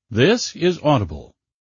This is Audible.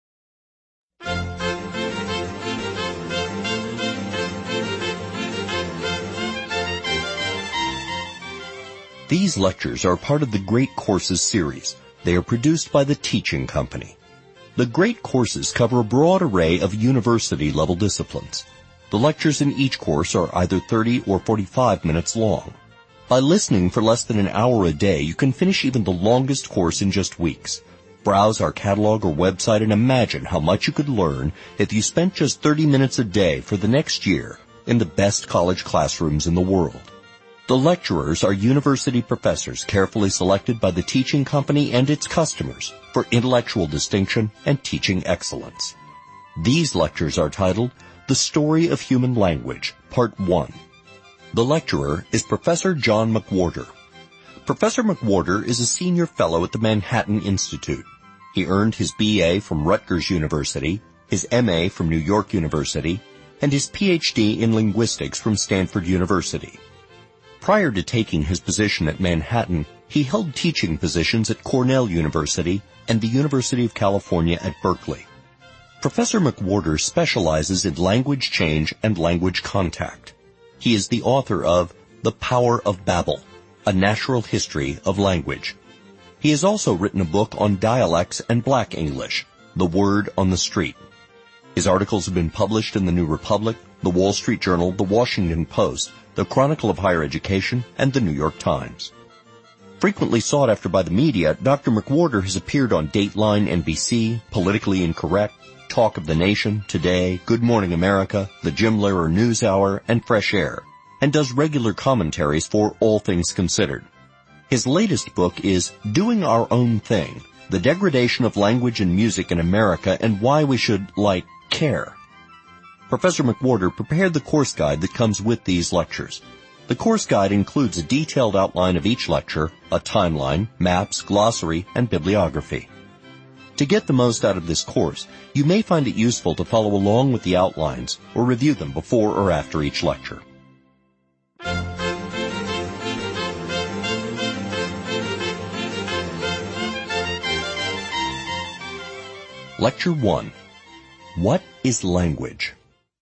These lectures are part of the Great Courses series. They are produced by the Teaching Company. The Great Courses cover a broad array of university-level disciplines. The lectures in each course are either 30 or 45 minutes long. By listening for less than an hour a day, you can finish even the longest course in just weeks. Browse our catalog or website and imagine how much you could learn if you spent just 30 minutes a day for the next year in the best college classrooms in the world. The lecturers are university professors carefully selected by the Teaching Company and its customers for intellectual distinction and teaching excellence. These lectures are titled The Story of Human Language, Part 1. The lecturer is Professor John McWhorter. Professor McWhorter is a senior fellow at the Manhattan Institute. He earned his B.A. from Rutgers University, his M.A. from New York University, and his Ph.D. in linguistics from Stanford University. Prior to taking his position at Manhattan, he held teaching positions at Cornell University and the University of California at Berkeley. Professor McWhorter specializes in language change and language contact. He is the author of The Power of Babel, A Natural History of Language. He has also written a book on dialects and Black English, The Word on the Street. His articles have been published in the New Republic, the Wall Street Journal, the Washington Post, the Chronicle of Higher Education, and the New York Times. Frequently sought after by the media, Dr. McWhorter has appeared on Dateline NBC, Politically Incorrect, Talk of the Nation, Today, Good Morning America, the Jim Lehrer NewsHour, and Fresh Air, and does regular commentaries for All Things Considered. His latest book is Doing Our Own Thing, The Degradation of Language and Music in America and Why We Should, care. Professor McWhorter prepared the course guide that comes with these lectures. The course guide includes a detailed outline of each lecture, a timeline, maps, glossary, and bibliography. To get the most out of this course, you may find it useful to follow along with the outlines or review them before or after each lecture. Lecture 1. What is language?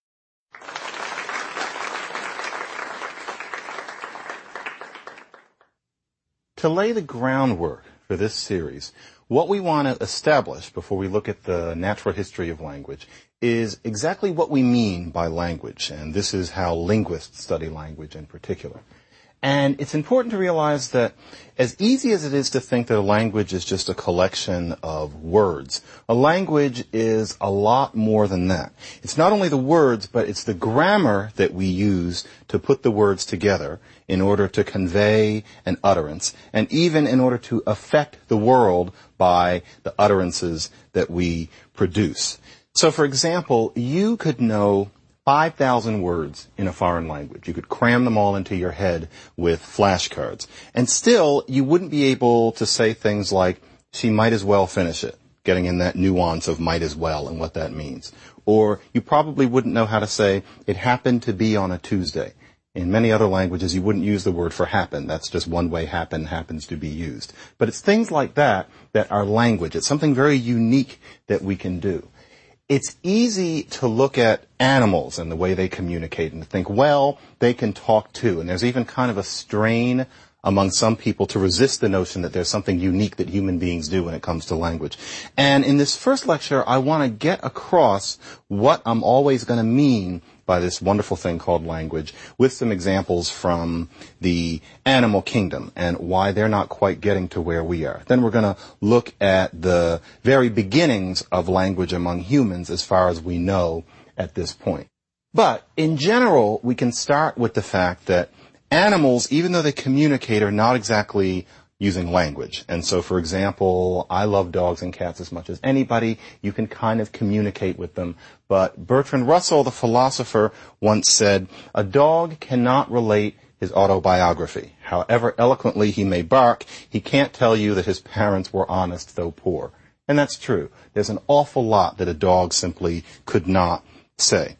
To lay the groundwork for this series, what we want to establish before we look at the natural history of language is exactly what we mean by language, and this is how linguists study language in particular. And it's important to realize that as easy as it is to think that a language is just a collection of words, a language is a lot more than that. It's not only the words, but it's the grammar that we use to put the words together in order to convey an utterance, and even in order to affect the world by the utterances that we produce. So, for example, you could know 5,000 words in a foreign language. You could cram them all into your head with flashcards. And still, you wouldn't be able to say things like, she might as well finish it, getting in that nuance of might as well and what that means. Or you probably wouldn't know how to say, it happened to be on a Tuesday. In many other languages, you wouldn't use the word for happen. That's just one way happen happens to be used. But it's things like that that are language. It's something very unique that we can do. It's easy to look at animals and the way they communicate and to think, well, they can talk too. And there's even kind of a strain among some people to resist the notion that there's something unique that human beings do when it comes to language. And in this first lecture, I want to get across what I'm always going to mean by this wonderful thing called language, with some examples from the animal kingdom and why they're not quite getting to where we are. Then we're going to look at the very beginnings of language among humans as far as we know at this point. But in general, we can start with the fact that animals, even though they communicate, are not exactly using language. And so, for example, I love dogs and cats as much as anybody. You can kind of communicate with them. But Bertrand Russell, the philosopher, once said, a dog cannot relate his autobiography. However eloquently he may bark, he can't tell you that his parents were honest, though poor. And that's true. There's an awful lot that a dog simply could not say.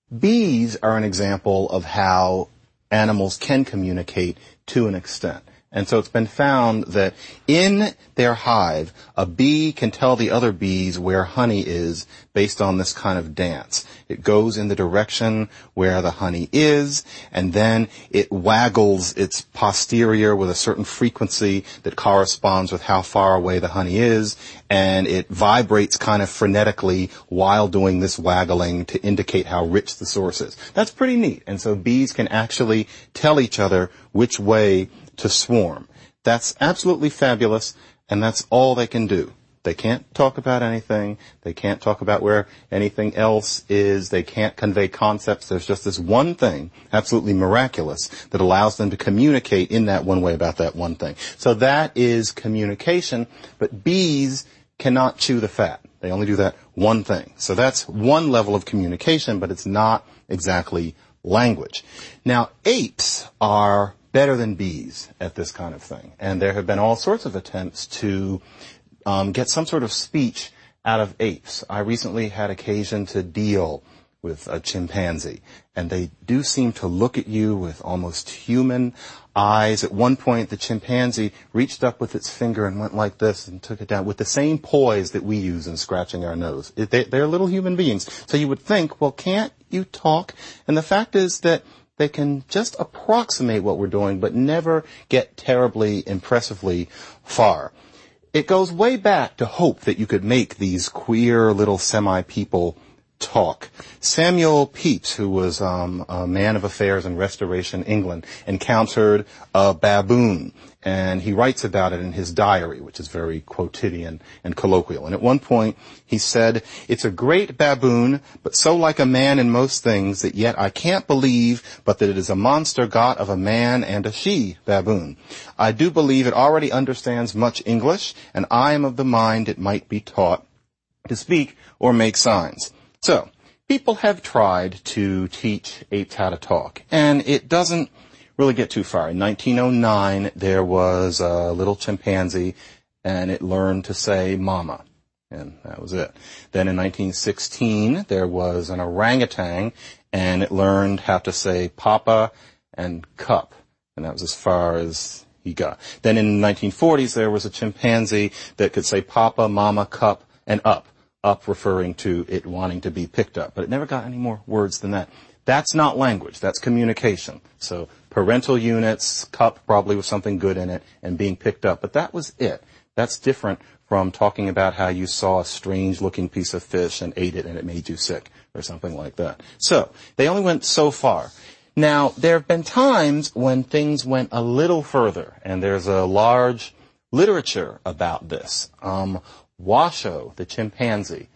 Bees are an example of how animals can communicate to an extent. And so it's been found that in their hive, a bee can tell the other bees where honey is based on this kind of dance. It goes in the direction where the honey is, and then it waggles its posterior with a certain frequency that corresponds with how far away the honey is, and it vibrates kind of frenetically while doing this waggling to indicate how rich the source is. That's pretty neat. And so bees can actually tell each other which way to swarm. That's absolutely fabulous, and that's all they can do. They can't talk about anything. They can't talk about where anything else is. They can't convey concepts. There's just this one thing, absolutely miraculous, that allows them to communicate in that one way about that one thing. So that is communication, but bees cannot chew the fat. They only do that one thing. So that's one level of communication, but it's not exactly language. Now, apes are better than bees at this kind of thing. And there have been all sorts of attempts to get some sort of speech out of apes. I recently had occasion to deal with a chimpanzee, and they do seem to look at you with almost human eyes. At one point, the chimpanzee reached up with its finger and went like this and took it down with the same poise that we use in scratching our nose. They're little human beings. So you would think, well, can't you talk? And the fact is that they can just approximate what we're doing, but never get terribly impressively far. It goes way back to hope that you could make these queer little semi-people talk. Samuel Pepys, who was a man of affairs in Restoration England, encountered a baboon, and he writes about it in his diary, which is very quotidian and colloquial. And at one point, he said, "It's a great baboon, but so like a man in most things that yet I can't believe but that it is a monster got of a man and a she baboon. I do believe it already understands much English, and I am of the mind it might be taught to speak or make signs." So, people have tried to teach apes how to talk, and it doesn't really get too far. In 1909, there was a little chimpanzee, and it learned to say mama, and that was it. Then in 1916, there was an orangutan, and it learned how to say papa and cup, and that was as far as he got. Then in the 1940s, there was a chimpanzee that could say papa, mama, cup, and up referring to it wanting to be picked up. But it never got any more words than that. That's not language. That's communication. So parental units, cup probably with something good in it, and being picked up. But that was it. That's different from talking about how you saw a strange-looking piece of fish and ate it and it made you sick or something like that. So they only went so far. Now, there have been times when things went a little further, and there's a large literature about this. Washoe, the chimpanzee,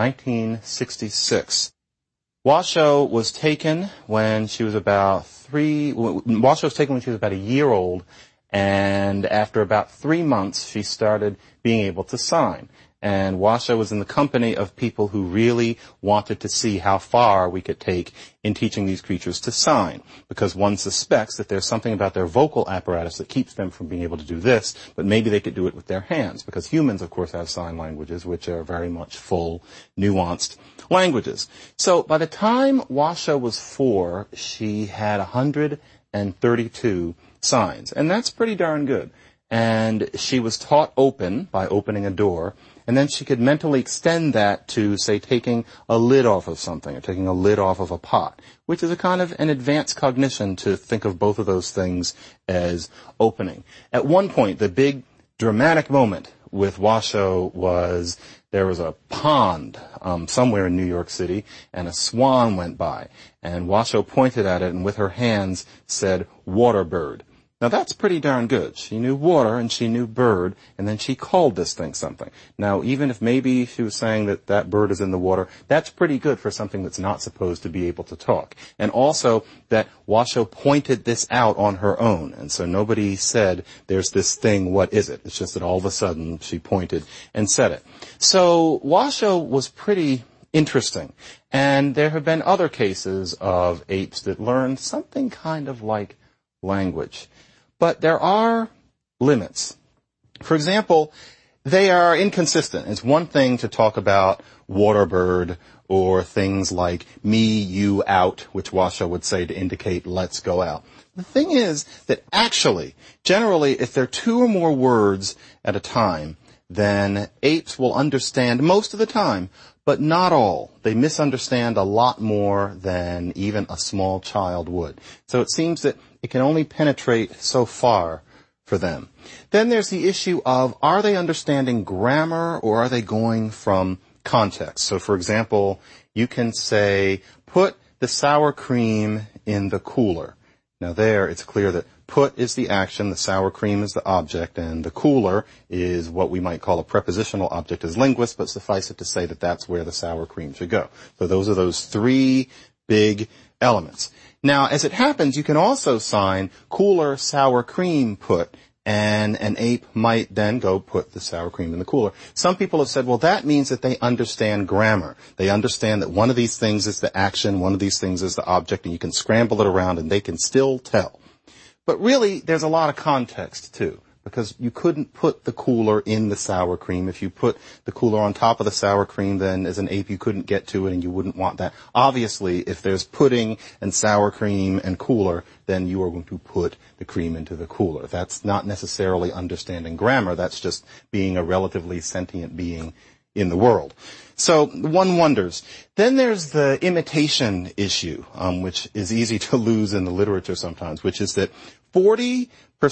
1966. Washoe was taken when she was about a year old, and after about 3 months, she started being able to sign. And Washoe was in the company of people who really wanted to see how far we could take in teaching these creatures to sign, because one suspects that there's something about their vocal apparatus that keeps them from being able to do this, but maybe they could do it with their hands, because humans, of course, have sign languages, which are very much full, nuanced languages. So by the time Washoe was 4, she had 132 signs, and that's pretty darn good. And she was taught open by opening a door, and then she could mentally extend that to, say, taking a lid off of something or taking a lid off of a pot, which is a kind of an advanced cognition to think of both of those things as opening. At one point, the big dramatic moment with Washoe was there was a pond somewhere in New York City, and a swan went by, and Washoe pointed at it and with her hands said, "Water bird." Now that's pretty darn good. She knew water and she knew bird, and then she called this thing something. Now even if maybe she was saying that that bird is in the water, that's pretty good for something that's not supposed to be able to talk. And also that Washoe pointed this out on her own, and so nobody said, "There's this thing, what is it?" It's just that all of a sudden she pointed and said it. So Washoe was pretty interesting. And there have been other cases of apes that learned something kind of like language. But there are limits. For example, they are inconsistent. It's one thing to talk about water bird or things like me, you, out, which Washoe would say to indicate let's go out. The thing is that actually, generally, if there are two or more words at a time, then apes will understand most of the time, but not all. They misunderstand a lot more than even a small child would. So it seems that it can only penetrate so far for them. Then there's the issue of, are they understanding grammar or are they going from context? So for example, you can say, put the sour cream in the cooler. Now there, it's clear that put is the action, the sour cream is the object, and the cooler is what we might call a prepositional object as linguists, but suffice it to say that that's where the sour cream should go. So those are those three big elements. Now, as it happens, you can also sign cooler, sour cream, put, and an ape might then go put the sour cream in the cooler. Some people have said, well, that means that they understand grammar. They understand that one of these things is the action, one of these things is the object, and you can scramble it around and they can still tell. But really, there's a lot of context, too, because you couldn't put the cooler in the sour cream. If you put the cooler on top of the sour cream, then as an ape, you couldn't get to it and you wouldn't want that. Obviously, if there's pudding and sour cream and cooler, then you are going to put the cream into the cooler. That's not necessarily understanding grammar. That's just being a relatively sentient being in the world. So one wonders. Then there's the imitation issue, which is easy to lose in the literature sometimes, which is that 40%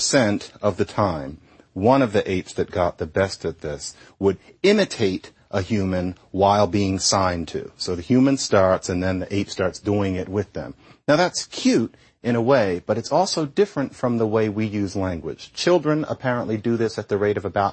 of the time, one of the apes that got the best at this would imitate a human while being signed to. So the human starts and then the ape starts doing it with them. Now that's cute in a way, but it's also different from the way we use language. Children apparently do this at the rate of about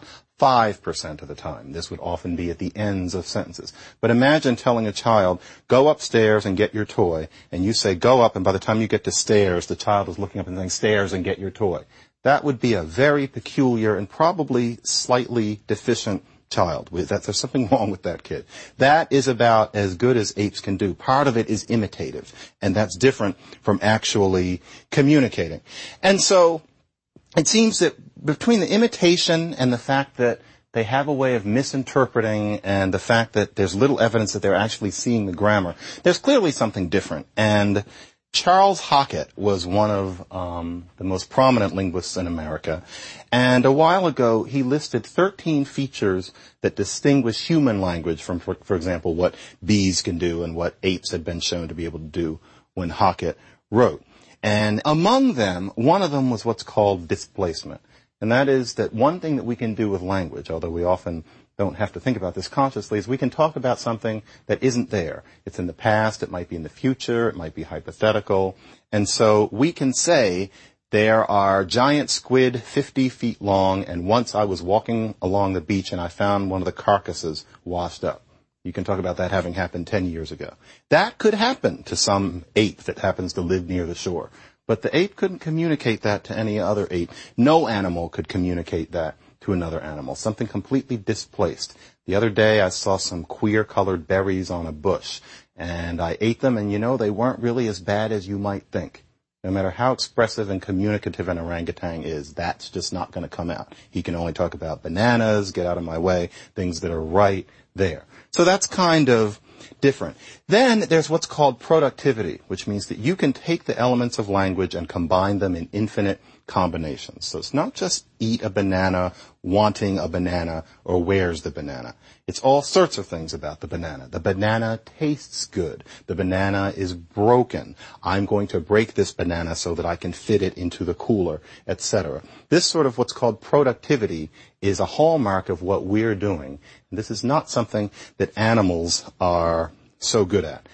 5% of the time. This would often be at the ends of sentences. But imagine telling a child, go upstairs and get your toy, and you say go up, and by the time you get to stairs, the child is looking up and saying stairs and get your toy. That would be a very peculiar and probably slightly deficient child. There's something wrong with that kid. That is about as good as apes can do. Part of it is imitative, and that's different from actually communicating. And so it seems that between the imitation and the fact that they have a way of misinterpreting and the fact that there's little evidence that they're actually seeing the grammar, there's clearly something different. And Charles Hockett was one of the most prominent linguists in America. And a while ago, he listed 13 features that distinguish human language from, for example, what bees can do and what apes had been shown to be able to do when Hockett wrote. And among them, one of them was what's called displacement. And that is that one thing that we can do with language, although we often don't have to think about this consciously, is we can talk about something that isn't there. It's in the past, it might be in the future, it might be hypothetical. And so we can say, there are giant squid 50 feet long, and once I was walking along the beach and I found one of the carcasses washed up. You can talk about that having happened 10 years ago. That could happen to some ape that happens to live near the shore. But the ape couldn't communicate that to any other ape. No animal could communicate that to another animal. Something completely displaced. The other day I saw some queer-colored berries on a bush, and I ate them, and they weren't really as bad as you might think. No matter how expressive and communicative an orangutan is, that's just not going to come out. He can only talk about bananas, get out of my way, things that are right there. So that's kind of different. Then there's what's called productivity, which means that you can take the elements of language and combine them in infinite combinations. So it's not just eat a banana, wanting a banana, or where's the banana. It's all sorts of things about the banana. The banana tastes good. The banana is broken. I'm going to break this banana so that I can fit it into the cooler, etc. This sort of what's called productivity is a hallmark of what we're doing. And this is not something that animals are so good at.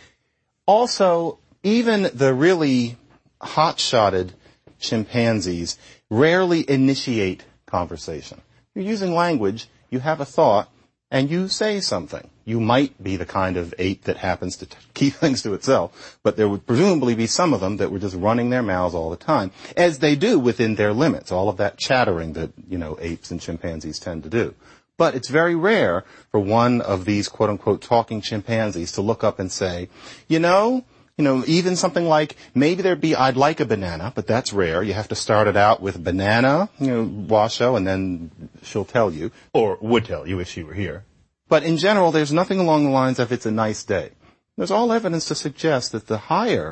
Also, even the really hot-shotted chimpanzees rarely initiate conversation. You're using language, you have a thought, and you say something. You might be the kind of ape that happens to keep things to itself, but there would presumably be some of them that were just running their mouths all the time, as they do within their limits, all of that chattering that, apes and chimpanzees tend to do. But it's very rare for one of these quote-unquote talking chimpanzees to look up and say, even something like, maybe there'd be, I'd like a banana, but that's rare. You have to start it out with banana, Washoe, and then she'll tell you, or would tell you if she were here. But in general, there's nothing along the lines of, it's a nice day. There's all evidence to suggest that the higher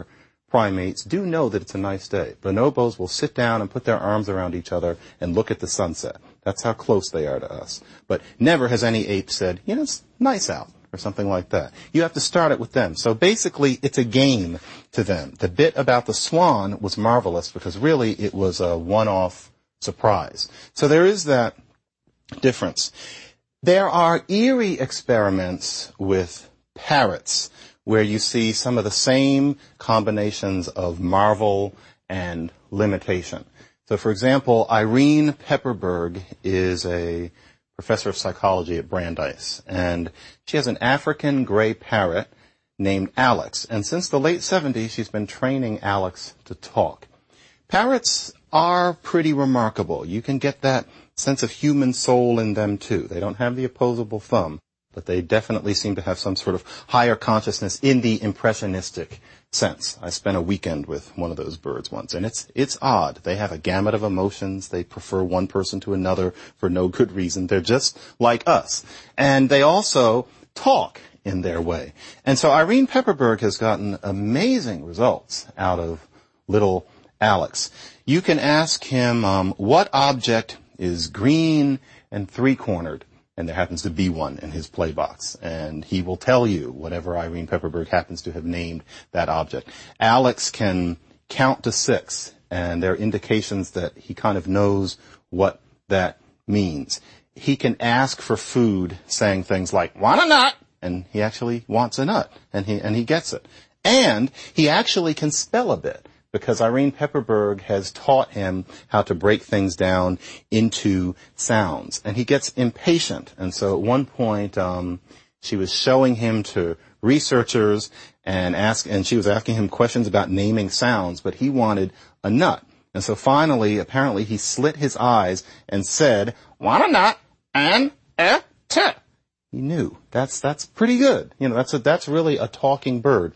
primates do know that it's a nice day. Bonobos will sit down and put their arms around each other and look at the sunset. That's how close they are to us. But never has any ape said, it's nice out, or something like that. You have to start it with them. So basically, it's a game to them. The bit about the swan was marvelous because really it was a one-off surprise. So there is that difference. There are eerie experiments with parrots where you see some of the same combinations of marvel and limitation. So, for example, Irene Pepperberg is a professor of psychology at Brandeis, and she has an African gray parrot named Alex. And since the late 70s, she's been training Alex to talk. Parrots are pretty remarkable. You can get that sense of human soul in them, too. They don't have the opposable thumb, but they definitely seem to have some sort of higher consciousness in the impressionistic sense. I spent a weekend with one of those birds once, and it's odd. They have a gamut of emotions. They prefer one person to another for no good reason. They're just like us. And they also talk in their way. And so Irene Pepperberg has gotten amazing results out of little Alex. You can ask him, what object is green and three-cornered? And there happens to be one in his play box. And he will tell you whatever Irene Pepperberg happens to have named that object. Alex can count to 6, and there are indications that he kind of knows what that means. He can ask for food, saying things like, "Want a nut?" And he actually wants a nut, and he gets it. And he actually can spell a bit, because Irene Pepperberg has taught him how to break things down into sounds. And he gets impatient. And so at one point, she was showing him to researchers and she was asking him questions about naming sounds, but he wanted a nut. And so finally, apparently, he slit his eyes and said, "Want a nut and a t." He knew. That's pretty good. That's really a talking bird.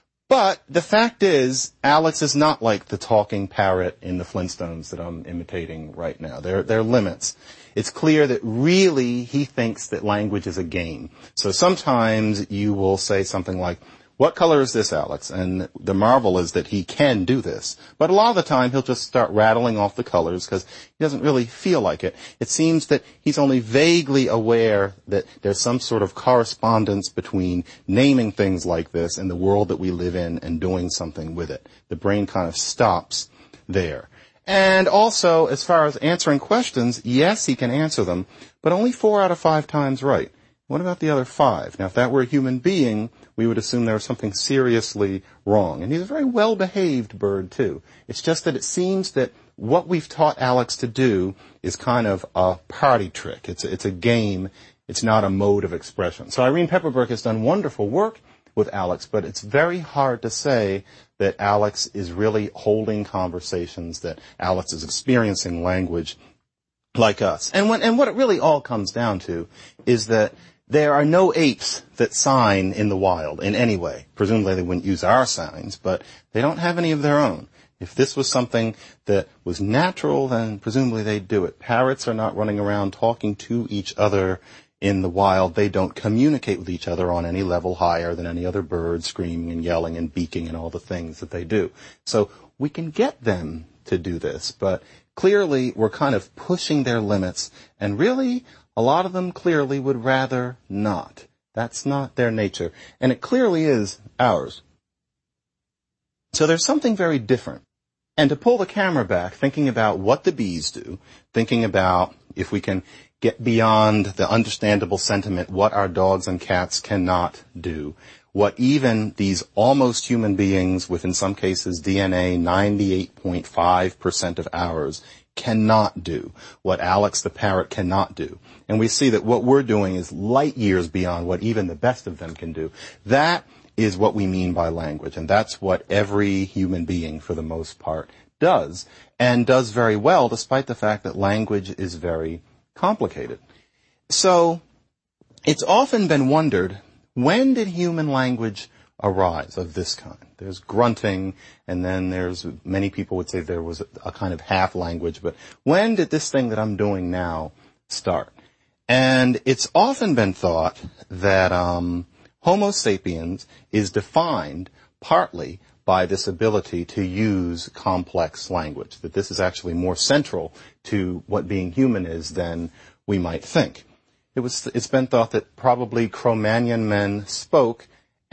But the fact is, Alex is not like the talking parrot in the Flintstones that I'm imitating right now. There are limits. It's clear that really he thinks that language is a game. So sometimes you will say something like, "What color is this, Alex?" And the marvel is that he can do this. But a lot of the time he'll just start rattling off the colors because he doesn't really feel like it. It seems that he's only vaguely aware that there's some sort of correspondence between naming things like this and the world that we live in and doing something with it. The brain kind of stops there. And also, as far as answering questions, yes, he can answer them, but only 4 out of 5 times right. What about the other 5? Now, if that were a human being, we would assume there was something seriously wrong. And he's a very well-behaved bird, too. It's just that it seems that what we've taught Alex to do is kind of a party trick. It's a game. It's not a mode of expression. So Irene Pepperberg has done wonderful work with Alex, but it's very hard to say that Alex is really holding conversations, that Alex is experiencing language like us. And what it really all comes down to is that there are no apes that sign in the wild in any way. Presumably they wouldn't use our signs, but they don't have any of their own. If this was something that was natural, then presumably they'd do it. Parrots are not running around talking to each other in the wild. They don't communicate with each other on any level higher than any other bird, screaming and yelling and beaking and all the things that they do. So we can get them to do this, but clearly we're kind of pushing their limits, and really a lot of them clearly would rather not. That's not their nature. And it clearly is ours. So there's something very different. And to pull the camera back, thinking about what the bees do, thinking about if we can get beyond the understandable sentiment, what our dogs and cats cannot do, what even these almost human beings with, in some cases, DNA 98.5% of ours cannot do, what Alex the parrot cannot do. And we see that what we're doing is light years beyond what even the best of them can do. That is what we mean by language, and that's what every human being, for the most part, does, and does very well, despite the fact that language is very complicated. So, it's often been wondered, when did human language arise of this kind? There's grunting, and then many people would say there was a kind of half language, but when did this thing that I'm doing now start? And it's often been thought that Homo sapiens is defined partly by this ability to use complex language, that this is actually more central to what being human is than we might think. It's been thought that probably Cro-Magnon men spoke,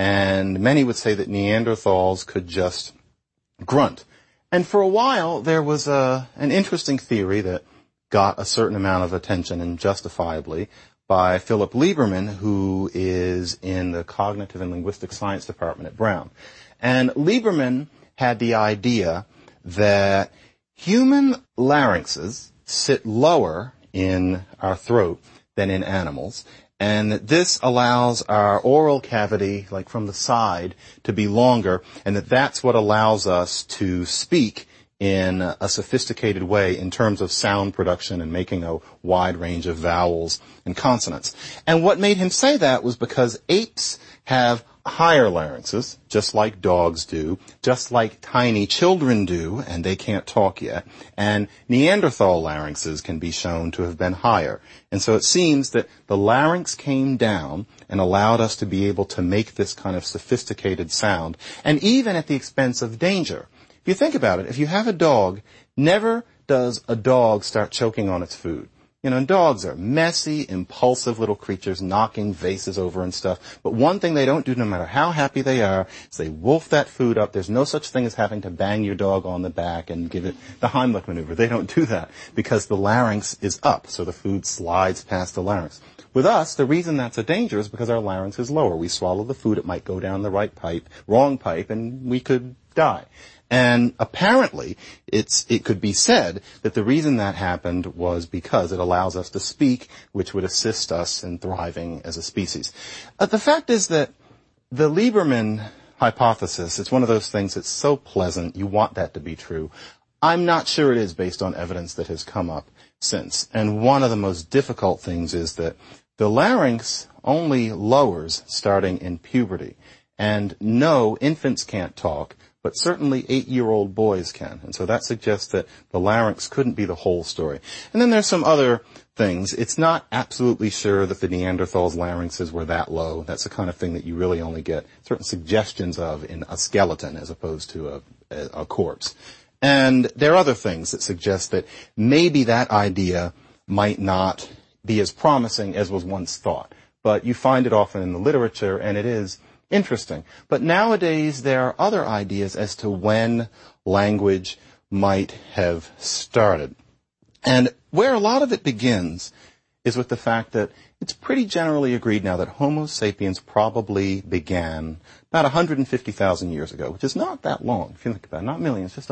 and many would say that Neanderthals could just grunt. And for a while, there was an interesting theory that got a certain amount of attention, and justifiably, by Philip Lieberman, who is in the Cognitive and Linguistic Science Department at Brown. And Lieberman had the idea that human larynxes sit lower in our throat than in animals, and that this allows our oral cavity, like from the side, to be longer, and that's what allows us to speak in a sophisticated way in terms of sound production and making a wide range of vowels and consonants. And what made him say that was because apes have higher larynxes, just like dogs do, just like tiny children do, and they can't talk yet. And Neanderthal larynxes can be shown to have been higher. And so it seems that the larynx came down and allowed us to be able to make this kind of sophisticated sound, and even at the expense of danger. If you think about it, if you have a dog, never does a dog start choking on its food. You know, and dogs are messy, impulsive little creatures, knocking vases over and stuff. But one thing they don't do, no matter how happy they are, is they wolf that food up. There's no such thing as having to bang your dog on the back and give it the Heimlich maneuver. They don't do that because the larynx is up, so the food slides past the larynx. With us, the reason that's a danger is because our larynx is lower. We swallow the food, it might go down the wrong pipe, and we could die. And apparently, it could be said that the reason that happened was because it allows us to speak, which would assist us in thriving as a species. The fact is that the Lieberman hypothesis, it's one of those things that's so pleasant, you want that to be true. I'm not sure it is based on evidence that has come up since. And one of the most difficult things is that the larynx only lowers starting in puberty. And no, infants can't talk, but certainly 8-year-old boys can. And so that suggests that the larynx couldn't be the whole story. And then there's some other things. It's not absolutely sure that the Neanderthals' larynxes were that low. That's the kind of thing that you really only get certain suggestions of in a skeleton as opposed to a corpse. And there are other things that suggest that maybe that idea might not be as promising as was once thought. But you find it often in the literature, and it is interesting. But nowadays there are other ideas as to when language might have started. And where a lot of it begins is with the fact that it's pretty generally agreed now that Homo sapiens probably began about 150,000 years ago, which is not that long, if you think about it. Not millions, just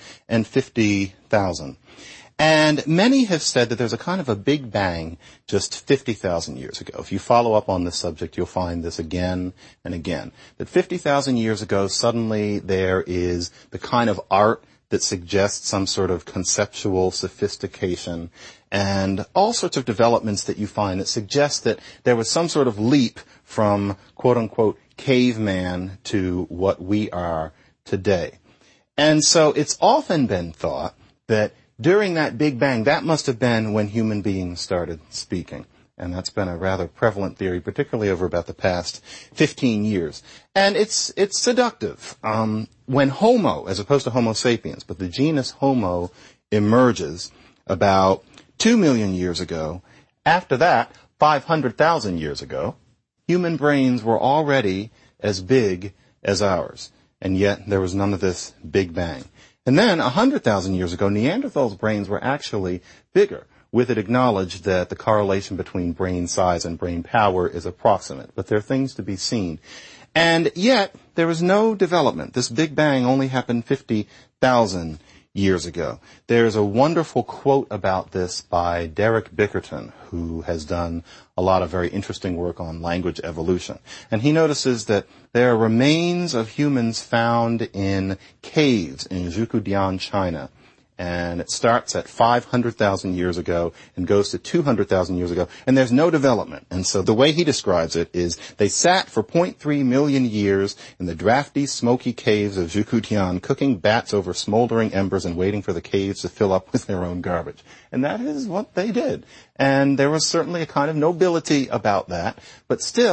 150,000. And many have said that there's a kind of a big bang just 50,000 years ago. If you follow up on this subject, you'll find this again and again. That 50,000 years ago, suddenly there is the kind of art that suggests some sort of conceptual sophistication and all sorts of developments that you find that suggest that there was some sort of leap from quote-unquote caveman to what we are today. And so it's often been thought that during that Big Bang, that must have been when human beings started speaking. And that's been a rather prevalent theory, particularly over about the past 15 years. And it's seductive. When Homo, as opposed to Homo sapiens, but the genus Homo emerges about 2 million years ago, after that, 500,000 years ago, human brains were already as big as ours. And yet there was none of this Big Bang. And then 100,000 years ago, Neanderthals' brains were actually bigger. With it acknowledged that the correlation between brain size and brain power is approximate, but there are things to be seen. And yet, there was no development. This Big Bang only happened 50,000 years ago. There's a wonderful quote about this by Derek Bickerton, who has done a lot of very interesting work on language evolution. And he notices that there are remains of humans found in caves in Zhukoodian, China. And it starts at 500,000 years ago and goes to 200,000 years ago, and there's no development. And so the way he describes it is they sat for 0.3 million years in the drafty, smoky caves of Zhukoodian, cooking bats over smoldering embers and waiting for the caves to fill up with their own garbage. And that is what they did. And there was certainly a kind of nobility about that, but still,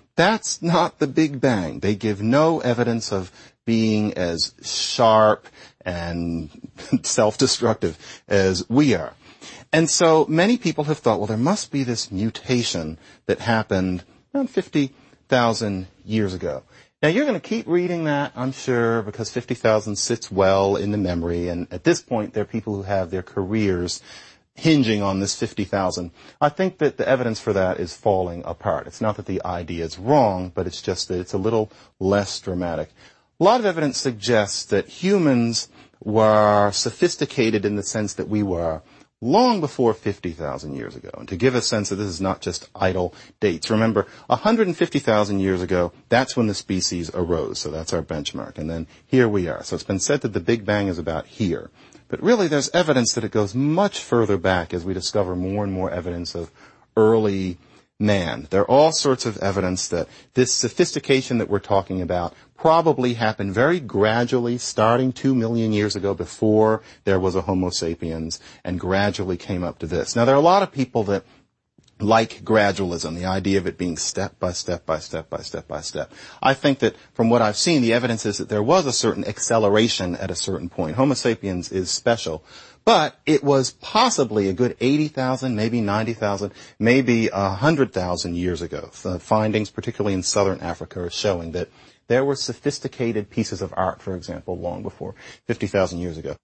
That's not the Big Bang. They give no evidence of being as sharp and self-destructive as we are. And so many people have thought, well, there must be this mutation that happened around 50,000 years ago. Now, you're going to keep reading that, I'm sure, because 50,000 sits well in the memory. And at this point, there are people who have their careers hinging on this 50,000. I think that the evidence for that is falling apart. It's not that the idea is wrong, but it's just that it's a little less dramatic. A lot of evidence suggests that humans were sophisticated in the sense that we were long before 50,000 years ago. And to give a sense that this is not just idle dates, remember, 150,000 years ago, that's when the species arose. So that's our benchmark. And then here we are. So it's been said that the Big Bang is about here. But really, there's evidence that it goes much further back as we discover more and more evidence of early man. There are all sorts of evidence that this sophistication that we're talking about probably happened very gradually, starting 2 million years ago before there was a Homo sapiens, and gradually came up to this. Now, there are a lot of people that like gradualism, the idea of it being step by step by step by step by step. I think that from what I've seen, the evidence is that there was a certain acceleration at a certain point. Homo sapiens is special, but it was possibly a good 80,000, maybe 90,000, maybe 100,000 years ago. The findings, particularly in southern Africa, are showing that there were sophisticated pieces of art, for example, long before 50,000 years ago.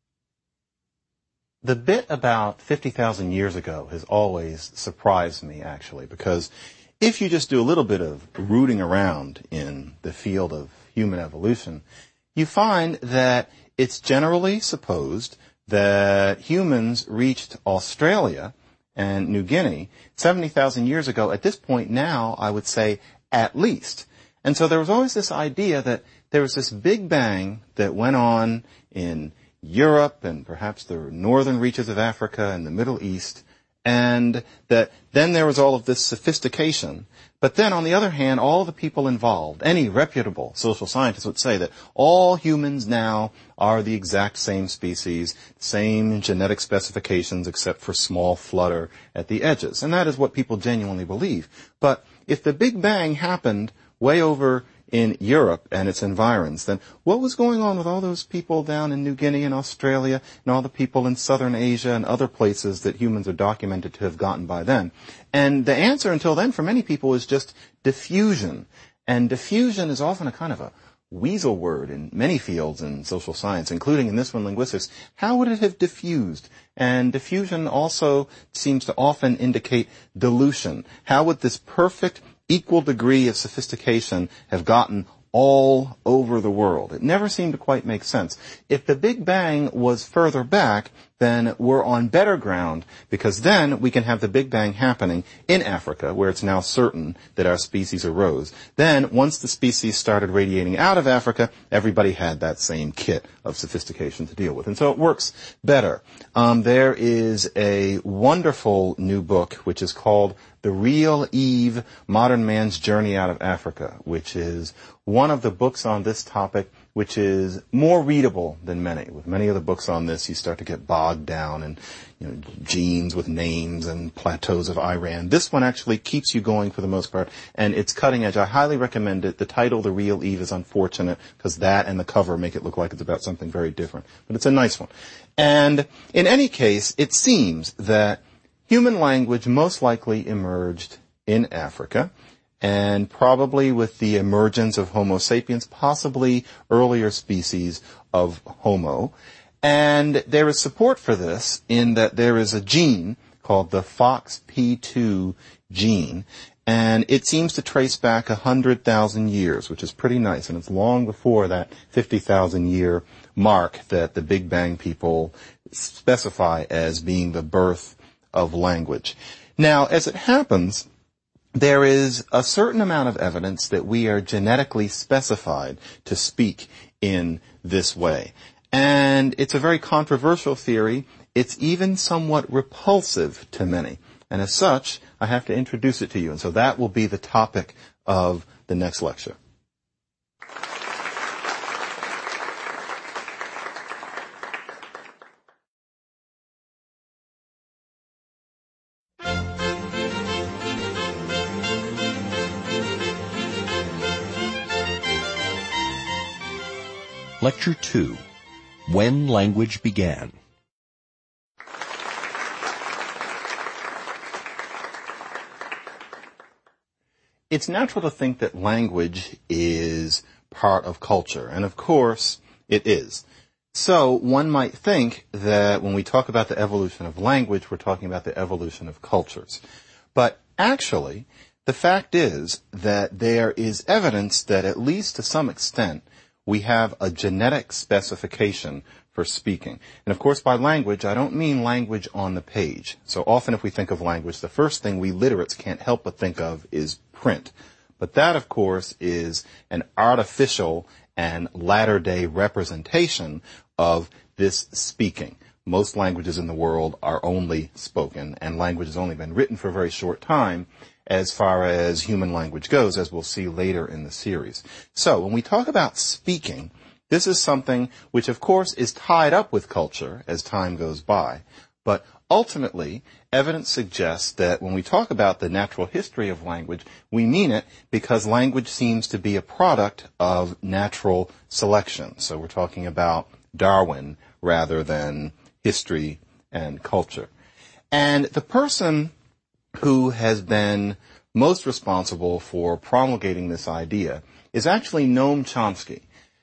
The bit about 50,000 years ago has always surprised me, actually, because if you just do a little bit of rooting around in the field of human evolution, you find that it's generally supposed that humans reached Australia and New Guinea 70,000 years ago. At this point now, I would say at least. And so there was always this idea that there was this big bang that went on in Europe and perhaps the northern reaches of Africa and the Middle East, and that then there was all of this sophistication. But then, on the other hand, all the people involved, any reputable social scientist would say that all humans now are the exact same species, same genetic specifications except for small flutter at the edges. And that is what people genuinely believe. But if the Big Bang happened way over in Europe and its environs, then what was going on with all those people down in New Guinea and Australia and all the people in southern Asia and other places that humans are documented to have gotten by then? And the answer until then for many people is just diffusion. And diffusion is often a kind of a weasel word in many fields in social science, including in this one, linguistics. How would it have diffused? And diffusion also seems to often indicate dilution. How would this perfect equal degree of sophistication have gotten all over the world? It never seemed to quite make sense. If the Big Bang was further back, then we're on better ground, because then we can have the Big Bang happening in Africa, where it's now certain that our species arose. Then, once the species started radiating out of Africa, everybody had that same kit of sophistication to deal with. And so it works better. There is a wonderful new book, which is called The Real Eve, Modern Man's Journey Out of Africa, which is one of the books on this topic which is more readable than many. With many of the books on this, you start to get bogged down in, genes with names and plateaus of Iran. This one actually keeps you going for the most part, and it's cutting edge. I highly recommend it. The title, The Real Eve, is unfortunate because that and the cover make it look like it's about something very different. But it's a nice one. And in any case, it seems that human language most likely emerged in Africa, and probably with the emergence of Homo sapiens, possibly earlier species of Homo. And there is support for this in that there is a gene called the FOXP2 gene, and it seems to trace back 100,000 years, which is pretty nice, and it's long before that 50,000 year mark that the Big Bang people specify as being the birth of language. Now, as it happens, there is a certain amount of evidence that we are genetically specified to speak in this way. And it's a very controversial theory. It's even somewhat repulsive to many. And as such, I have to introduce it to you. And so that will be the topic of the next lecture. Lecture 2, When Language Began. It's natural to think that language is part of culture, and of course it is. So one might think that when we talk about the evolution of language, we're talking about the evolution of cultures. But actually, the fact is that there is evidence that at least to some extent, we have a genetic specification for speaking. And of course, by language, I don't mean language on the page. So often if we think of language, the first thing we literates can't help but think of is print. But that, of course, is an artificial and latter-day representation of this speaking. Most languages in the world are only spoken, and language has only been written for a very short time as far as human language goes, as we'll see later in the series. So when we talk about speaking, this is something which, of course, is tied up with culture as time goes by. But ultimately, evidence suggests that when we talk about the natural history of language, we mean it because language seems to be a product of natural selection. So we're talking about Darwin rather than history and culture. And the person who has been most responsible for promulgating this idea is actually Noam Chomsky.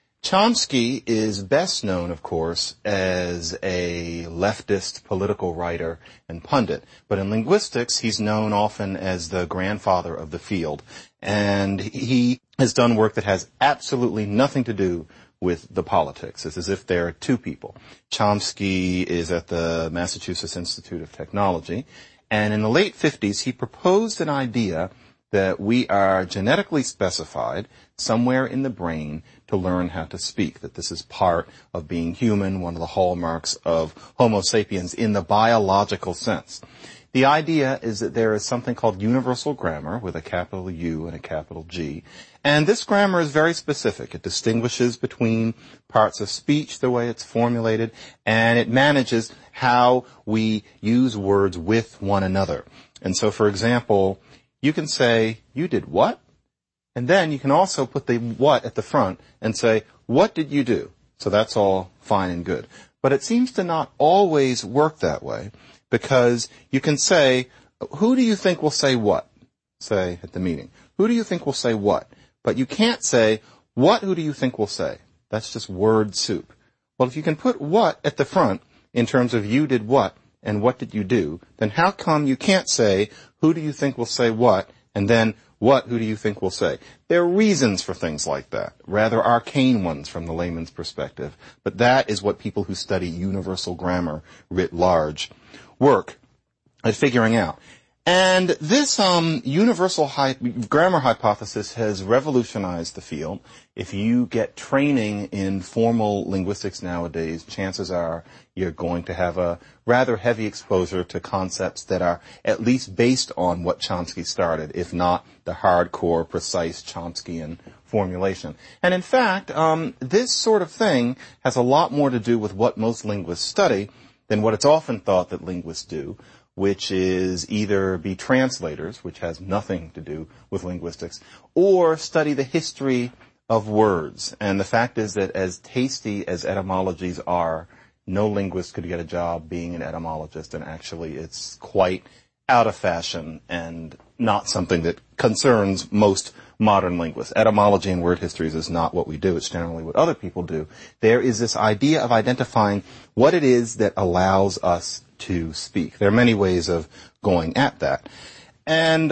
Chomsky is best known, of course, as a leftist political writer and pundit. But in linguistics, he's known often as the grandfather of the field. And he has done work that has absolutely nothing to do with the politics. It's as if there are two people. Chomsky is at the Massachusetts Institute of Technology. And in the late 50s, he proposed an idea that we are genetically specified somewhere in the brain to learn how to speak, that this is part of being human, one of the hallmarks of Homo sapiens in the biological sense. The idea is that there is something called universal grammar with a capital U and a capital G. And this grammar is very specific. It distinguishes between parts of speech, the way it's formulated, and it manages how we use words with one another. And so, for example, you can say, "You did what?" And then you can also put the what at the front and say, "What did you do?" So that's all fine and good. But it seems to not always work that way, because you can say, "Who do you think will say what?" Say at the meeting. "Who do you think will say what?" But you can't say, who do you think will say? That's just word soup. Well, if you can put what at the front in terms of you did what and what did you do, then how come you can't say, who do you think will say what, and then who do you think will say? There are reasons for things like that, rather arcane ones from the layman's perspective. But that is what people who study universal grammar writ large work at figuring out. And this universal grammar hypothesis has revolutionized the field. If you get training in formal linguistics nowadays, chances are you're going to have a rather heavy exposure to concepts that are at least based on what Chomsky started, if not the hardcore, precise Chomskyan formulation. And in fact, this sort of thing has a lot more to do with what most linguists study than what it's often thought that linguists do, which is either be translators, which has nothing to do with linguistics, or study the history of words. And the fact is that as tasty as etymologies are, no linguist could get a job being an etymologist, and actually it's quite out of fashion and not something that concerns most modern linguists. Etymology and word histories is not what we do. It's generally what other people do. There is this idea of identifying what it is that allows us to speak. There are many ways of going at that. And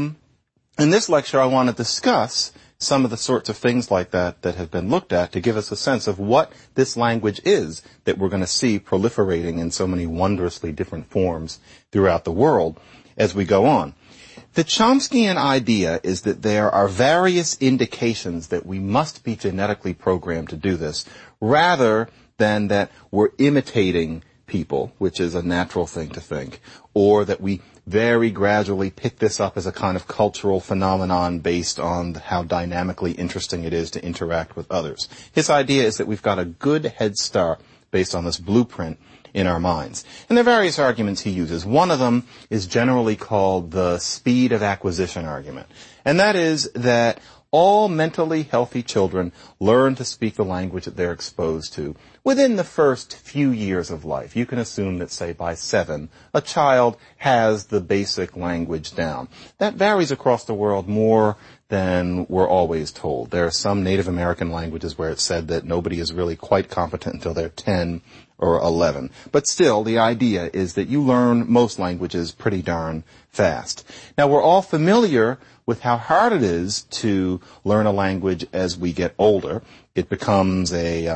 in this lecture, I want to discuss some of the sorts of things like that that have been looked at to give us a sense of what this language is that we're going to see proliferating in so many wondrously different forms throughout the world as we go on. The Chomskyan idea is that there are various indications that we must be genetically programmed to do this, rather than that we're imitating people, which is a natural thing to think, or that we very gradually pick this up as a kind of cultural phenomenon based on how dynamically interesting it is to interact with others. His idea is that we've got a good head start based on this blueprint in our minds. And there are various arguments he uses. One of them is generally called the speed of acquisition argument. And that is that all mentally healthy children learn to speak the language that they're exposed to within the first few years of life. You can assume that, say, by 7, a child has the basic language down. That varies across the world more than we're always told. There are some Native American languages where it's said that nobody is really quite competent until they're 10 or 11. But still, the idea is that you learn most languages pretty darn fast. Now, we're all familiar with how hard it is to learn a language as we get older. It becomes a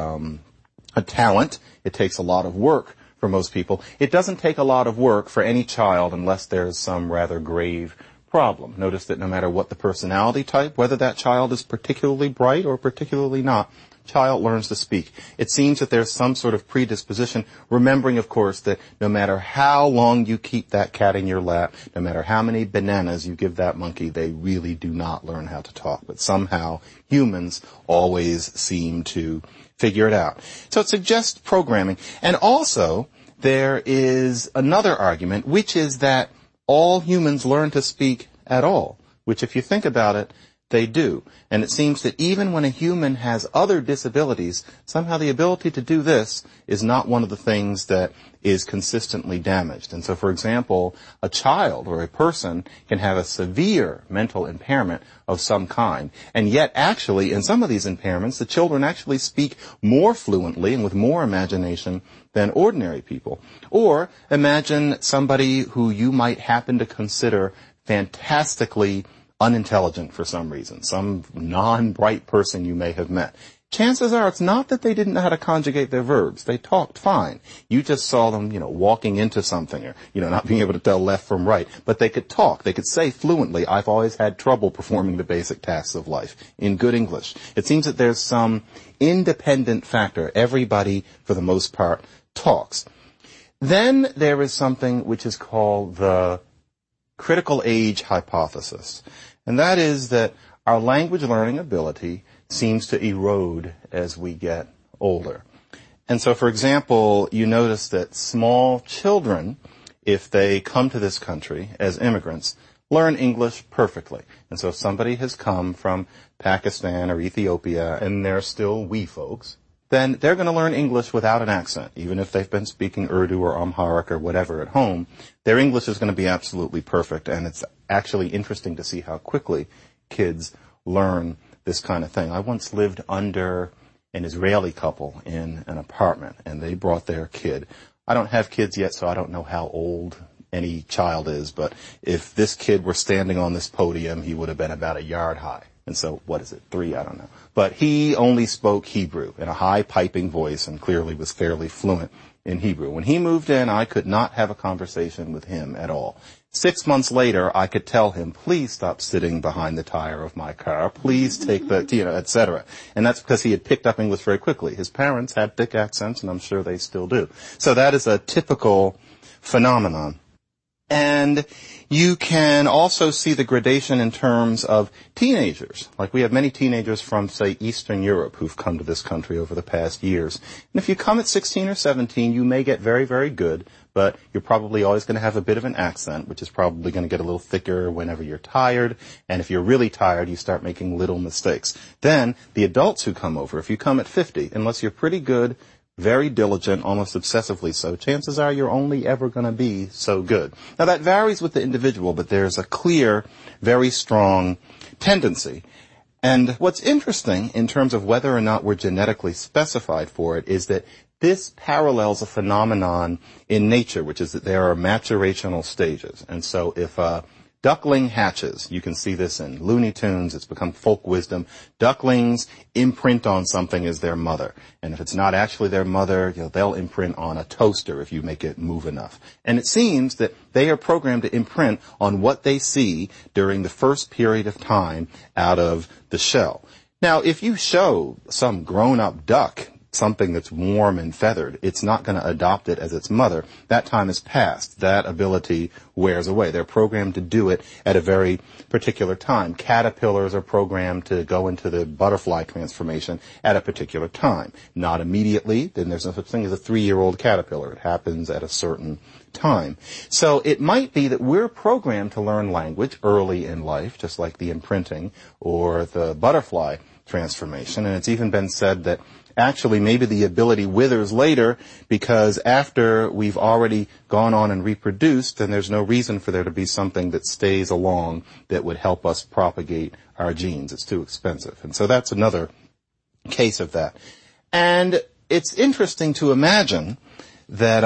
talent. It takes a lot of work for most people. It doesn't take a lot of work for any child unless there's some rather grave problem. Notice that no matter what the personality type, whether that child is particularly bright or particularly not, child learns to speak. It seems that there's some sort of predisposition, remembering, of course, that no matter how long you keep that cat in your lap, no matter how many bananas you give that monkey, they really do not learn how to talk. But somehow humans always seem to figure it out. So it suggests programming. And also, there is another argument, which is that all humans learn to speak at all, which if you think about it, they do. And it seems that even when a human has other disabilities, somehow the ability to do this is not one of the things that is consistently damaged. And so, for example, a child or a person can have a severe mental impairment of some kind. And yet, actually, in some of these impairments, the children actually speak more fluently and with more imagination than ordinary people. Or imagine somebody who you might happen to consider fantastically unintelligent for some reason, some non-bright person you may have met. Chances are it's not that they didn't know how to conjugate their verbs. They talked fine. You just saw them, walking into something or, not being able to tell left from right. But they could talk. They could say fluently, I've always had trouble performing the basic tasks of life in good English. It seems that there's some independent factor. Everybody, for the most part, talks. Then there is something which is called the critical age hypothesis. And that is that our language learning ability seems to erode as we get older. And so, for example, you notice that small children, if they come to this country as immigrants, learn English perfectly. And so if somebody has come from Pakistan or Ethiopia and they're still wee folks, then they're going to learn English without an accent. Even if they've been speaking Urdu or Amharic or whatever at home, their English is going to be absolutely perfect. And it's actually interesting to see how quickly kids learn this kind of thing. I once lived under an Israeli couple in an apartment, and they brought their kid. I don't have kids yet, so I don't know how old any child is, but if this kid were standing on this podium, he would have been about a yard high. And so, 3? I don't know. But he only spoke Hebrew in a high piping voice and clearly was fairly fluent in Hebrew. When he moved in, I could not have a conversation with him at all. 6 months later, I could tell him, please stop sitting behind the tire of my car. Please take the, et cetera. And that's because he had picked up English very quickly. His parents had thick accents, and I'm sure they still do. So that is a typical phenomenon. And you can also see the gradation in terms of teenagers. Like we have many teenagers from, say, Eastern Europe who've come to this country over the past years. And if you come at 16 or 17, you may get very, very good, but you're probably always going to have a bit of an accent, which is probably going to get a little thicker whenever you're tired. And if you're really tired, you start making little mistakes. Then the adults who come over, if you come at 50, unless you're pretty good, very diligent, almost obsessively so, chances are you're only ever going to be so good. Now that varies with the individual, but there's a clear, very strong tendency. And what's interesting in terms of whether or not we're genetically specified for it is that this parallels a phenomenon in nature, which is that there are maturational stages. And so if a duckling hatches, you can see this in Looney Tunes, it's become folk wisdom. Ducklings imprint on something as their mother. And if it's not actually their mother, they'll imprint on a toaster if you make it move enough. And it seems that they are programmed to imprint on what they see during the first period of time out of the shell. Now, if you show some grown-up duck something that's warm and feathered, it's not going to adopt it as its mother. That time is past. That ability wears away. They're programmed to do it at a very particular time. Caterpillars are programmed to go into the butterfly transformation at a particular time. Not immediately. Then there's no such thing as a 3-year-old caterpillar. It happens at a certain time. So it might be that we're programmed to learn language early in life, just like the imprinting or the butterfly transformation. And it's even been said that actually maybe the ability withers later because after we've already gone on and reproduced, then there's no reason for there to be something that stays along that would help us propagate our genes. It's too expensive. And so that's another case of that. And it's interesting to imagine that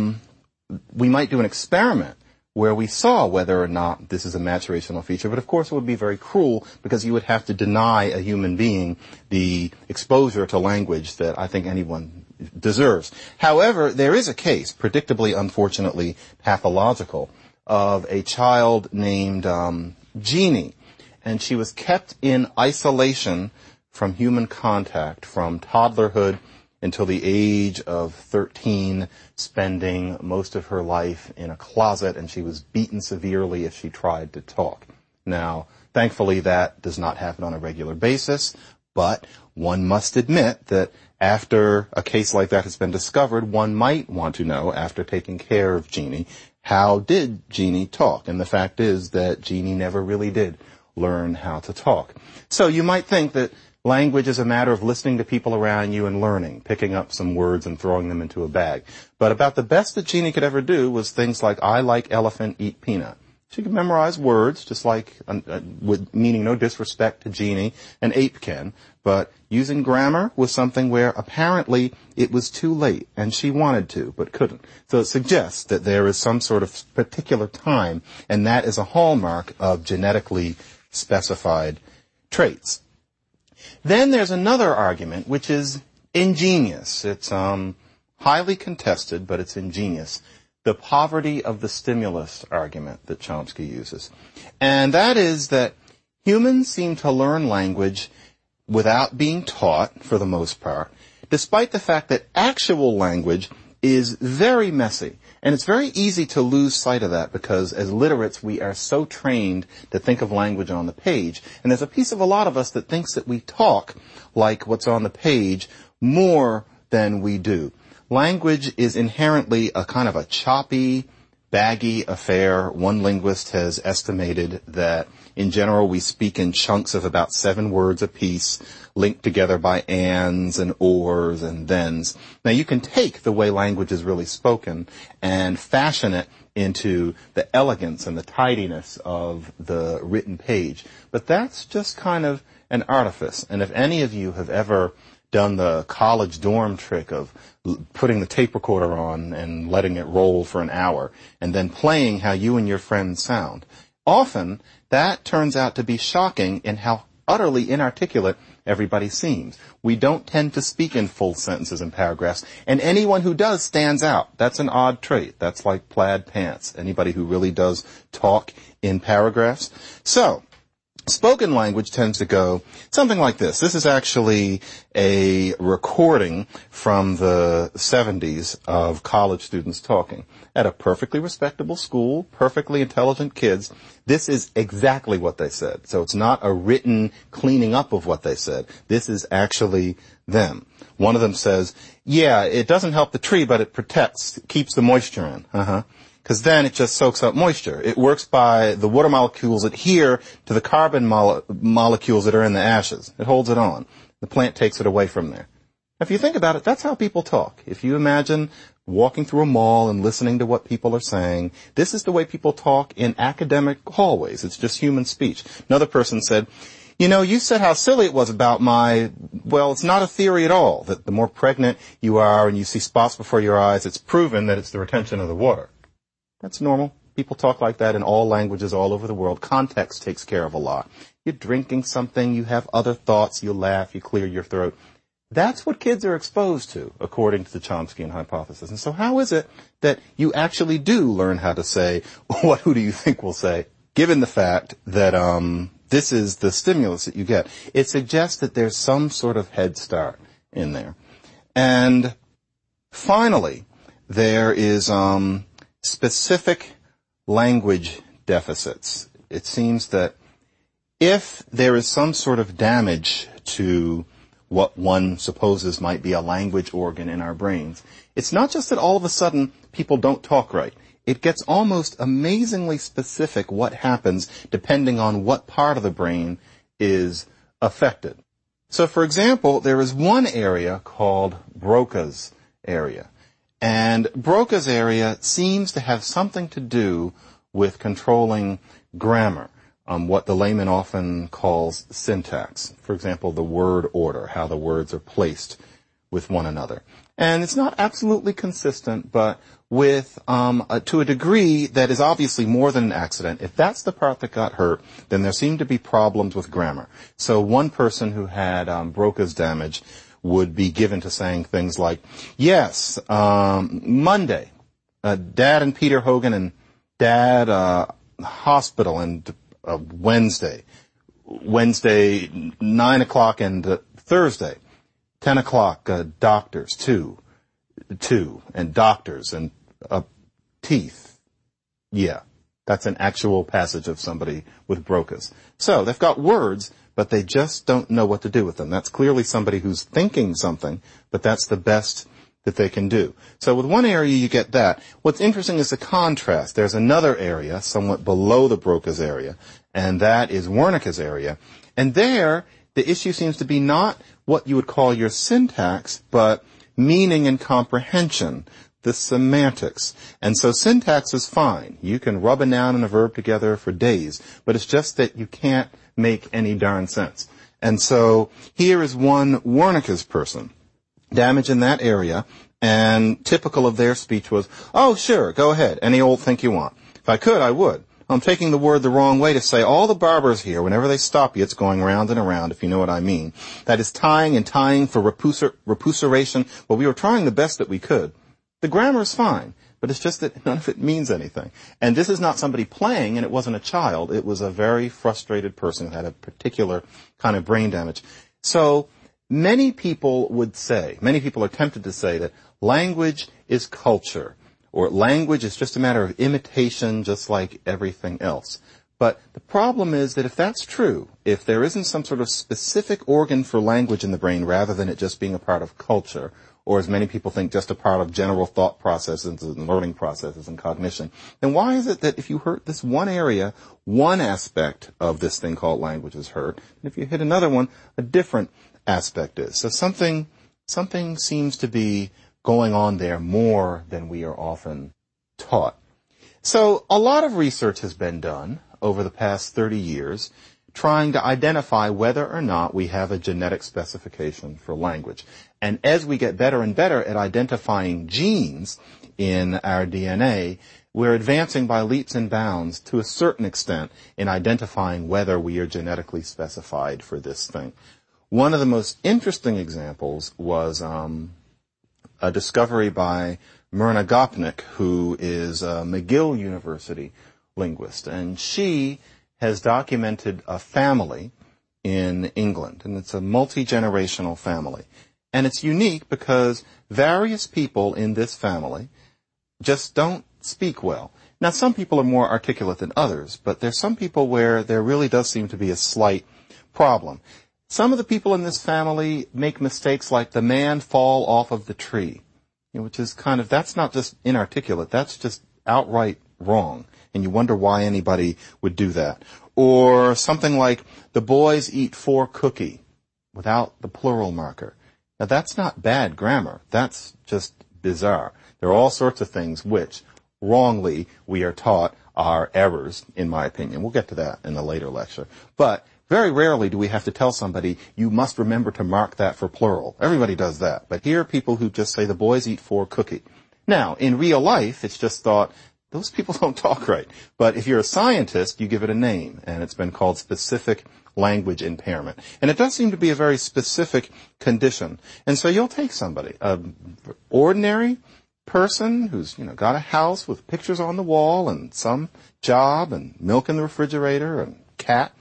we might do an experiment where we saw whether or not this is a maturational feature. But of course it would be very cruel because you would have to deny a human being the exposure to language that I think anyone deserves. However, there is a case, predictably, unfortunately, pathological, of a child named Jeannie. And she was kept in isolation from human contact from toddlerhood until the age of 13, spending most of her life in a closet, and she was beaten severely if she tried to talk. Now, thankfully that does not happen on a regular basis, but one must admit that after a case like that has been discovered, one might want to know, after taking care of Jeannie, how did Jeannie talk? And the fact is that Jeannie never really did learn how to talk. So you might think that language is a matter of listening to people around you and learning, picking up some words and throwing them into a bag. But about the best that Jeannie could ever do was things like, I like elephant, eat peanut. She could memorize words, just like, with meaning no disrespect to Jeannie, an ape can. But using grammar was something where apparently it was too late, and she wanted to, but couldn't. So it suggests that there is some sort of particular time, and that is a hallmark of genetically specified traits. Then there's another argument, which is ingenious. It's highly contested, but it's ingenious. The poverty of the stimulus argument that Chomsky uses. And that is that humans seem to learn language without being taught, for the most part, despite the fact that actual language is very messy. And it's very easy to lose sight of that because as literates we are so trained to think of language on the page. And there's a piece of a lot of us that thinks that we talk like what's on the page more than we do. Language is inherently a kind of a choppy, baggy affair. One linguist has estimated that in general we speak in chunks of about 7 words apiece, linked together by ands and ors and thens. Now you can take the way language is really spoken and fashion it into the elegance and the tidiness of the written page. But that's just kind of an artifice. And if any of you have ever done the college dorm trick of putting the tape recorder on and letting it roll for an hour and then playing how you and your friends sound, often that turns out to be shocking in how utterly inarticulate everybody seems. We don't tend to speak in full sentences and paragraphs, and anyone who does stands out. That's an odd trait. That's like plaid pants. Anybody who really does talk in paragraphs. So, spoken language tends to go something like this. This is actually a recording from the 70s of college students talking at a perfectly respectable school, perfectly intelligent kids. This is exactly what they said. So it's not a written cleaning up of what they said. This is actually them. One of them says, yeah, it doesn't help the tree, but it protects, keeps the moisture in. Because then it just soaks up moisture. It works by the water molecules adhere to the carbon molecules that are in the ashes. It holds it on. The plant takes it away from there. If you think about it, that's how people talk. If you imagine walking through a mall and listening to what people are saying, this is the way people talk in academic hallways. It's just human speech. Another person said, you know, you said how silly it was about well, it's not a theory at all, that the more pregnant you are and you see spots before your eyes, it's proven that it's the retention of the water. That's normal. People talk like that in all languages all over the world. Context takes care of a lot. You're drinking something, you have other thoughts, you laugh, you clear your throat. That's what kids are exposed to, according to the Chomskyan hypothesis. And so how is it that you actually do learn how to say, who do you think will say, given the fact that this is the stimulus that you get? It suggests that there's some sort of head start in there. And finally, there is specific language deficits. It seems that if there is some sort of damage to what one supposes might be a language organ in our brains, it's not just that all of a sudden people don't talk right. It gets almost amazingly specific what happens depending on what part of the brain is affected. So, for example, there is one area called Broca's area. And Broca's area seems to have something to do with controlling grammar, what the layman often calls syntax. For example, the word order, how the words are placed with one another. And it's not absolutely consistent, but with to a degree that is obviously more than an accident. If that's the part that got hurt, then there seemed to be problems with grammar. So one person who had Broca's damage would be given to saying things like, yes, Monday, Dad and Peter Hogan and Dad hospital, and Wednesday 9 o'clock, and Thursday 10 o'clock, doctors, two, and doctors, and teeth. Yeah, that's an actual passage of somebody with Broca's. So they've got words, but they just don't know what to do with them. That's clearly somebody who's thinking something, but that's the best that they can do. So with one area you get that. What's interesting is the contrast. There's another area, somewhat below the Broca's area, and that is Wernicke's area. And there, the issue seems to be not what you would call your syntax, but meaning and comprehension, the semantics. And so syntax is fine. You can rub a noun and a verb together for days, but it's just that you can't make any darn sense. And so here is one Wernicke's person, damage in that area, and typical of their speech was, oh, sure, go ahead, any old think you want. If I could, I would. I'm taking the word the wrong way to say all the barbers here, whenever they stop you, it's going round and around, if you know what I mean. That is tying and tying for repusseration. Well, we were trying the best that we could. The grammar is fine, but it's just that none of it means anything. And this is not somebody playing, and it wasn't a child. It was a very frustrated person who had a particular kind of brain damage. So many people are tempted to say that language is culture, or language is just a matter of imitation, just like everything else. But the problem is that if that's true, if there isn't some sort of specific organ for language in the brain rather than it just being a part of culture, or as many people think, just a part of general thought processes and learning processes and cognition, then why is it that if you hurt this one area, one aspect of this thing called language is hurt, and if you hit another one, a different aspect is? So something seems to be going on there more than we are often taught. So a lot of research has been done over the past 30 years trying to identify whether or not we have a genetic specification for language. And as we get better and better at identifying genes in our DNA, we're advancing by leaps and bounds to a certain extent in identifying whether we are genetically specified for this thing. One of the most interesting examples was a discovery by Myrna Gopnik, who is a McGill University linguist. And she has documented a family in England, and it's a multi-generational family. And it's unique because various people in this family just don't speak well. Now, some people are more articulate than others, but there's some people where there really does seem to be a slight problem. Some of the people in this family make mistakes like the man fall off of the tree, which is that's not just inarticulate, that's just outright wrong. And you wonder why anybody would do that. Or something like the boys eat 4 cookie without the plural marker. Now that's not bad grammar. That's just bizarre. There are all sorts of things which, wrongly, we are taught are errors, in my opinion. We'll get to that in a later lecture. But very rarely do we have to tell somebody, you must remember to mark that for plural. Everybody does that. But here are people who just say the boys eat 4 cookie. Now, in real life, it's just thought, those people don't talk right. But if you're a scientist, you give it a name, and it's been called specific language impairment. And it does seem to be a very specific condition. And so you'll take somebody, an ordinary person who's, got a house with pictures on the wall and some job and milk in the refrigerator and cat.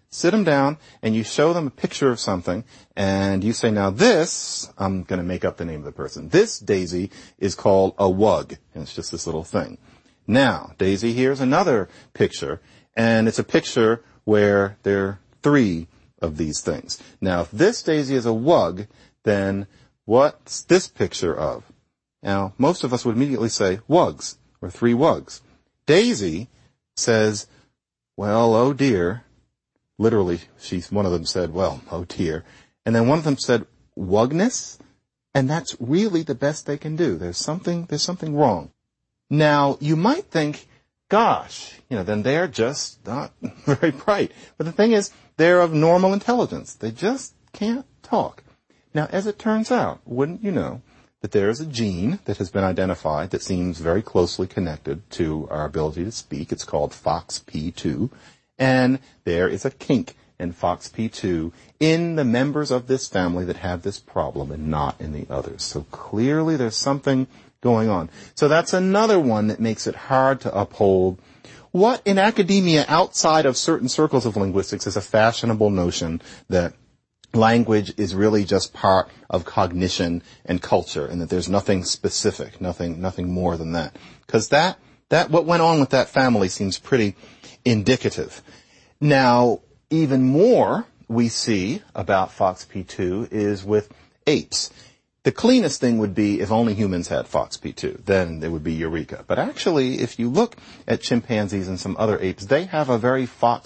sit them down and you show them a picture of something and you say, now this, I'm going to make up the name of the person. This, Daisy, is called a wug. And it's just this little thing. Now, Daisy, here's another picture, and it's a picture where there are 3 of these things. Now, if this, Daisy, is a wug, then what's this picture of? Now, most of us would immediately say wugs, or 3 wugs. Daisy says, well, oh dear. Literally, one of them said, well, oh dear. And then one of them said, wugness? And that's really the best they can do. There's something wrong. Now, you might think, gosh, then they're just not very bright. But the thing is, they're of normal intelligence. They just can't talk. Now, as it turns out, wouldn't you know that there is a gene that has been identified that seems very closely connected to our ability to speak. It's called FOXP2. And there is a kink in FOXP2 in the members of this family that have this problem and not in the others. So clearly there's something going on. So that's another one that makes it hard to uphold what in academia outside of certain circles of linguistics is a fashionable notion that language is really just part of cognition and culture and that there's nothing specific, nothing more than that. Because that what went on with that family seems pretty indicative. Now, even more we see about FOXP2 is with apes. The cleanest thing would be if only humans had FOXP2. Then it would be eureka. But actually, if you look at chimpanzees and some other apes, they have a very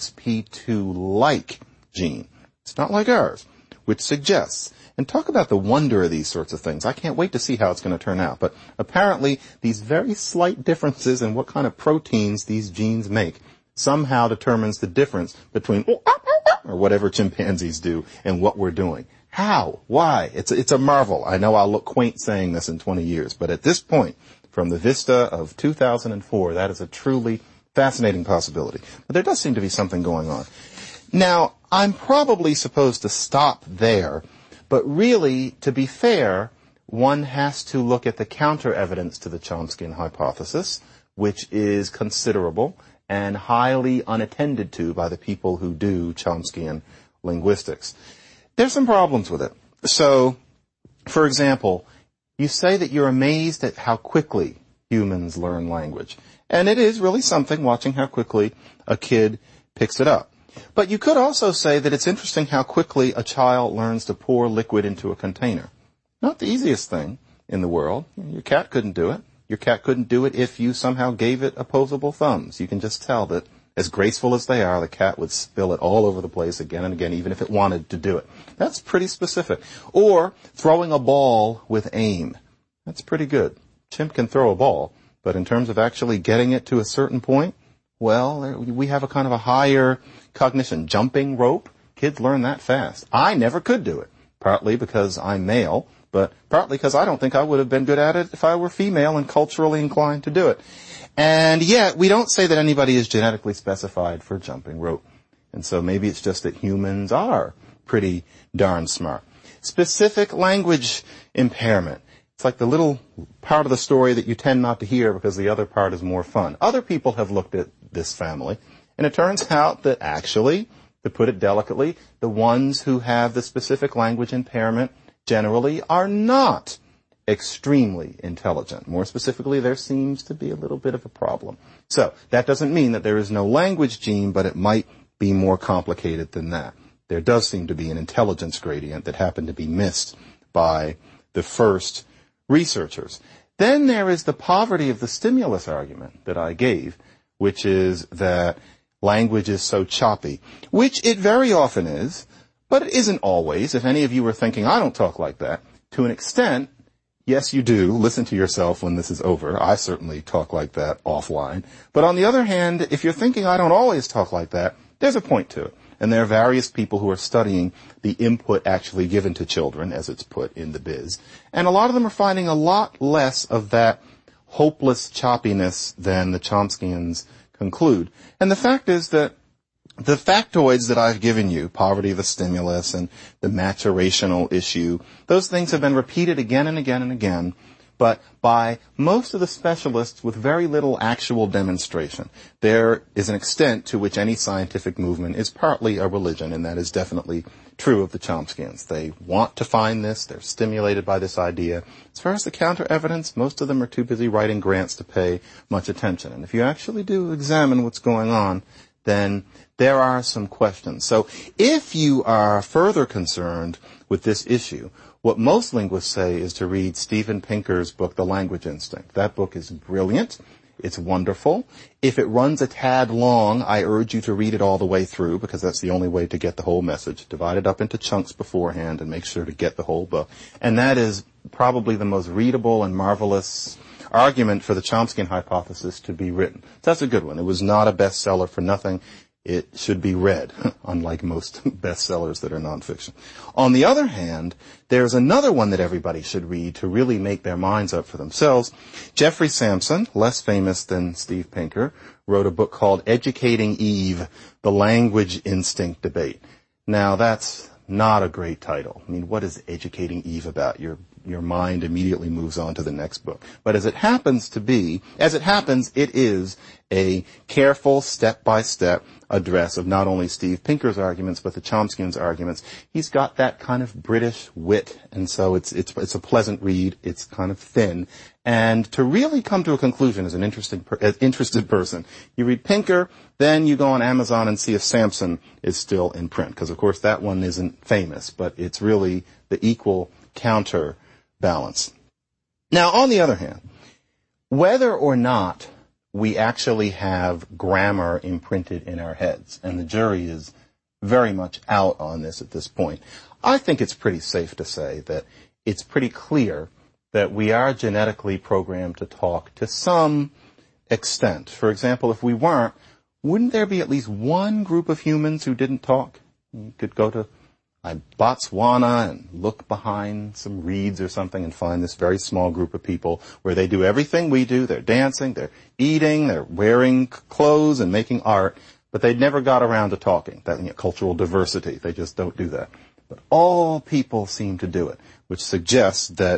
FOXP2-like gene. It's not like ours, which suggests, and talk about the wonder of these sorts of things. I can't wait to see how it's going to turn out. But apparently, these very slight differences in what kind of proteins these genes make somehow determines the difference between or whatever chimpanzees do and what we're doing. How? Why? It's a marvel. I know I'll look quaint saying this in 20 years, but at this point, from the vista of 2004, that is a truly fascinating possibility. But there does seem to be something going on. Now, I'm probably supposed to stop there, but really, to be fair, one has to look at the counter evidence to the Chomskyan hypothesis, which is considerable and highly unattended to by the people who do Chomskyan linguistics. There's some problems with it. So, for example, you say that you're amazed at how quickly humans learn language. And it is really something watching how quickly a kid picks it up. But you could also say that it's interesting how quickly a child learns to pour liquid into a container. Not the easiest thing in the world. Your cat couldn't do it. Your cat couldn't do it if you somehow gave it opposable thumbs. You can just tell that as graceful as they are, the cat would spill it all over the place again and again, even if it wanted to do it. That's pretty specific. Or throwing a ball with aim. That's pretty good. Chimp can throw a ball, but in terms of actually getting it to a certain point, well, we have a kind of a higher cognition. Jumping rope, kids learn that fast. I never could do it, partly because I'm male, but partly because I don't think I would have been good at it if I were female and culturally inclined to do it. And yet, we don't say that anybody is genetically specified for jumping rope. And so maybe it's just that humans are pretty darn smart. Specific language impairment. It's like the little part of the story that you tend not to hear because the other part is more fun. Other people have looked at this family, and it turns out that actually, to put it delicately, the ones who have the specific language impairment generally are not extremely intelligent. More specifically, there seems to be a little bit of a problem. So, that doesn't mean that there is no language gene, but it might be more complicated than that. There does seem to be an intelligence gradient that happened to be missed by the first researchers. Then there is the poverty of the stimulus argument that I gave, which is that language is so choppy, which it very often is, but it isn't always. If any of you were thinking, I don't talk like that, to an extent, yes, you do. Listen to yourself when this is over. I certainly talk like that offline. But on the other hand, if you're thinking I don't always talk like that, there's a point to it. And there are various people who are studying the input actually given to children, as it's put in the biz. And a lot of them are finding a lot less of that hopeless choppiness than the Chomskyans conclude. And the fact is that the factoids that I've given you, poverty of the stimulus and the maturational issue, those things have been repeated again and again and again but by most of the specialists with very little actual demonstration. There is an extent to which any scientific movement is partly a religion, and that is definitely true of the Chomskyans. They want to find this. They're stimulated by this idea. As far as the counter evidence, most of them are too busy writing grants to pay much attention. And if you actually do examine what's going on, then there are some questions. So if you are further concerned with this issue, what most linguists say is to read Steven Pinker's book, The Language Instinct. That book is brilliant. It's wonderful. If it runs a tad long, I urge you to read it all the way through, because that's the only way to get the whole message. Divide it up into chunks beforehand and make sure to get the whole book. And that is probably the most readable and marvelous argument for the Chomsky hypothesis to be written. So that's a good one. It was not a bestseller for nothing. It should be read, unlike most bestsellers that are nonfiction. On the other hand, there's another one that everybody should read to really make their minds up for themselves. Jeffrey Sampson, less famous than Steve Pinker, wrote a book called Educating Eve, The Language Instinct Debate. Now, that's not a great title. I mean, what is Educating Eve about? Your mind immediately moves on to the next book. But as it happens, it is a careful, step-by-step address of not only Steve Pinker's arguments, but the Chomskyans' arguments. He's got that kind of British wit, and so it's a pleasant read. It's kind of thin. And to really come to a conclusion as an interested person, you read Pinker, then you go on Amazon and see if Sampson is still in print, because of course that one isn't famous, but it's really the equal counterbalance. Now, on the other hand, whether or not we actually have grammar imprinted in our heads, and the jury is very much out on this at this point, I think it's pretty safe to say that it's pretty clear that we are genetically programmed to talk to some extent. For example, if we weren't, wouldn't there be at least one group of humans who didn't talk? You could go to Botswana and look behind some reeds or something and find this very small group of people where they do everything we do. They're dancing, they're eating, they're wearing clothes and making art, but they never got around to talking. That cultural diversity, they just don't do that. But all people seem to do it, which suggests that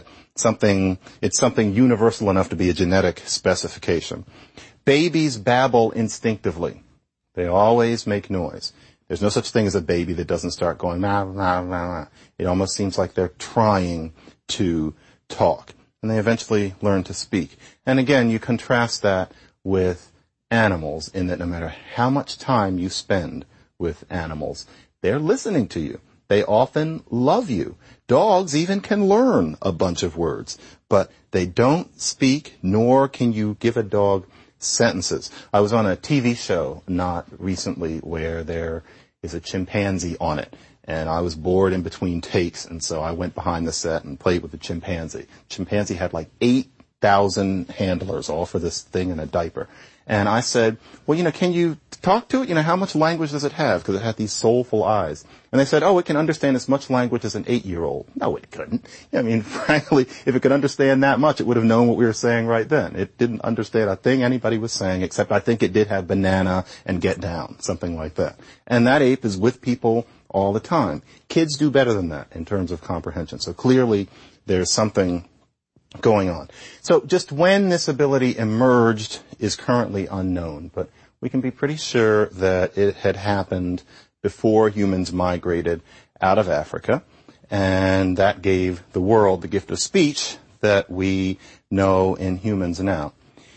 it's something universal enough to be a genetic specification. Babies babble instinctively. They always make noise. There's no such thing as a baby that doesn't start going, nah, nah, nah, nah. It almost seems like they're trying to talk. And they eventually learn to speak. And again, you contrast that with animals in that no matter how much time you spend with animals, they're listening to you. They often love you. Dogs even can learn a bunch of words, but they don't speak, nor can you give a dog sentences. I was on a TV show not recently where there is a chimpanzee on it, and I was bored in between takes, and so I went behind the set and played with the chimpanzee. Chimpanzee had like 8,000 handlers, all for this thing in a diaper. And I said, well, can you talk to it? How much language does it have? Because it had these soulful eyes. And they said, oh, it can understand as much language as an 8-year-old. No, it couldn't. Frankly, if it could understand that much, it would have known what we were saying right then. It didn't understand a thing anybody was saying, except I think it did have banana and get down, something like that. And that ape is with people all the time. Kids do better than that in terms of comprehension. So clearly, there's something going on. So just when this ability emerged is currently unknown, but we can be pretty sure that it had happened before humans migrated out of Africa, and that gave the world the gift of speech that we know in humans now.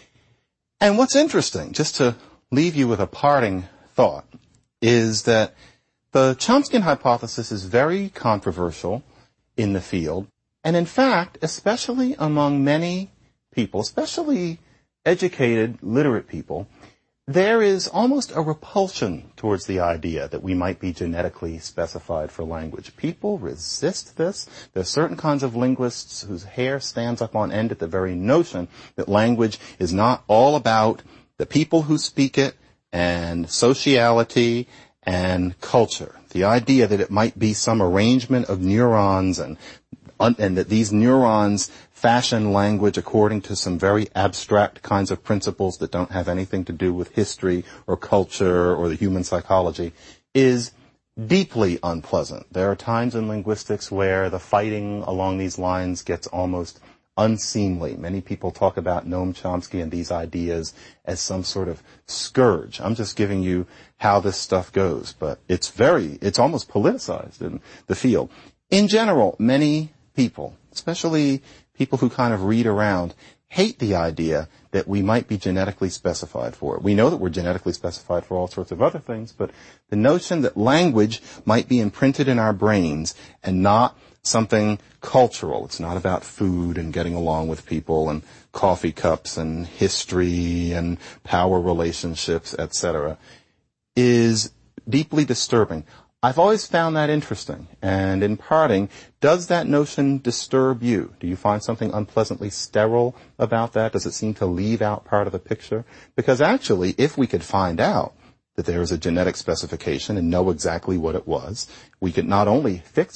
And what's interesting, just to leave you with a parting thought, is that the Chomsky hypothesis is very controversial in the field. And in fact, especially among many people, especially educated, literate people, there is almost a repulsion towards the idea that we might be genetically specified for language. People resist this. There are certain kinds of linguists whose hair stands up on end at the very notion that language is not all about the people who speak it and sociality and culture. The idea that it might be some arrangement of neurons and that these neurons fashion language according to some very abstract kinds of principles that don't have anything to do with history or culture or the human psychology is deeply unpleasant. There are times in linguistics where the fighting along these lines gets almost unseemly. Many people talk about Noam Chomsky and these ideas as some sort of scourge. I'm just giving you how this stuff goes, but it's almost politicized in the field. In general, many people, especially people who kind of read around, hate the idea that we might be genetically specified for it. We know that we're genetically specified for all sorts of other things, but the notion that language might be imprinted in our brains and not something cultural, it's not about food and getting along with people and coffee cups and history and power relationships, etc., is deeply disturbing. I've always found that interesting. And in parting, does that notion disturb you? Do you find something unpleasantly sterile about that? Does it seem to leave out part of the picture? Because actually, if we could find out that there is a genetic specification and know exactly what it was, we could not only fix